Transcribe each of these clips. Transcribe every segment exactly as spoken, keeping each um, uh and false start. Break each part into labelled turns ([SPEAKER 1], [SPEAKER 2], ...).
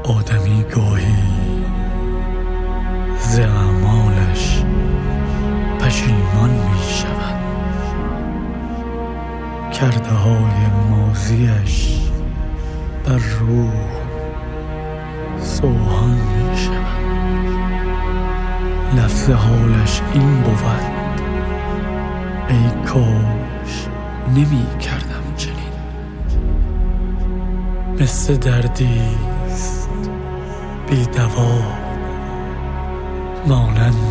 [SPEAKER 1] آدمی گاهی ز اعمالش پشیمان می شود، کرده های ماضیش بر روح سوهان می شود. لفظ حالش این بود: ای کاش نمی کردم چنین. مثل دردیست بی دوا، مانند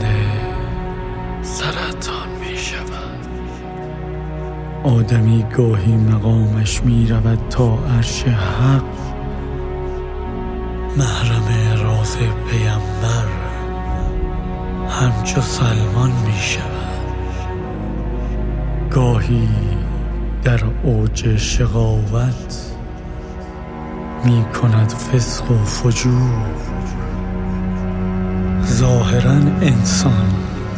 [SPEAKER 1] سرطان می شود. آدمی گاهی مقامش می رود تا عرش حق، محرم راز پیامبر همچو سلمان می شود. گاهی در اوج شقاوت می کند فسق و فجور، ظاهراً انسان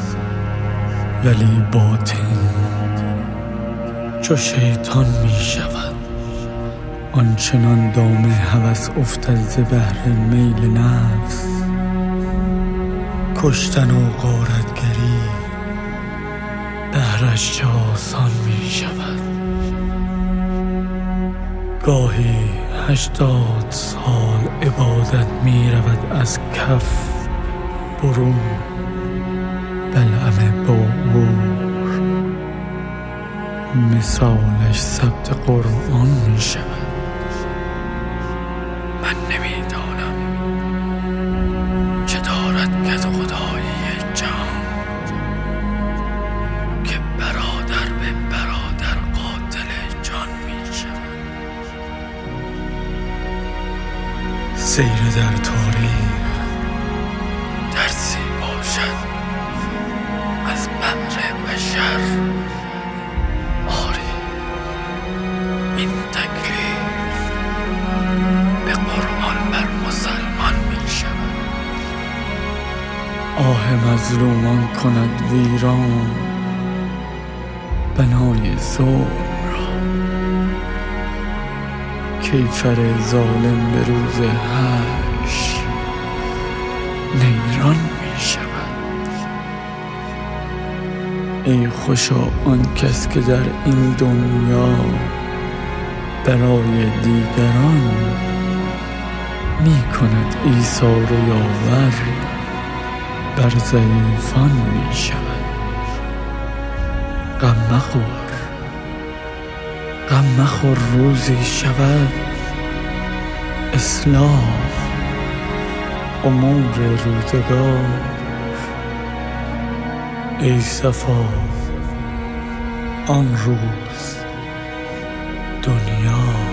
[SPEAKER 1] ولی باطن چو شیطان می شود. آنچنان دام هوس افتد ز بحر میل نفس، کشتن و غارتگری بهرش چه آسان می شود. گاهی هشتاد سال عبادت می رود از کف برون، بلعم باعور مثالش ثبت قرآن می شود. من نمی دانم چه دارد کد خدایی جان، که برادر به برادر قاتل جان می شود. سیر در تاریخ درسی باشد از بحر بشر، آری این تکلیف به قرآن بر مسلمان می شود. آه مظلومان کند ویران بنای ظلم را، کیفر ظالم به روز حشر نیران می شود. ای خوشا آن کس که در این دنیا برای دیگران می کند ایثار و یاور، بر ضعیفان می شود. غم مخور، غم مخور، روزی شود اصلاح امور روزگار. ای صفا آن روز دنیا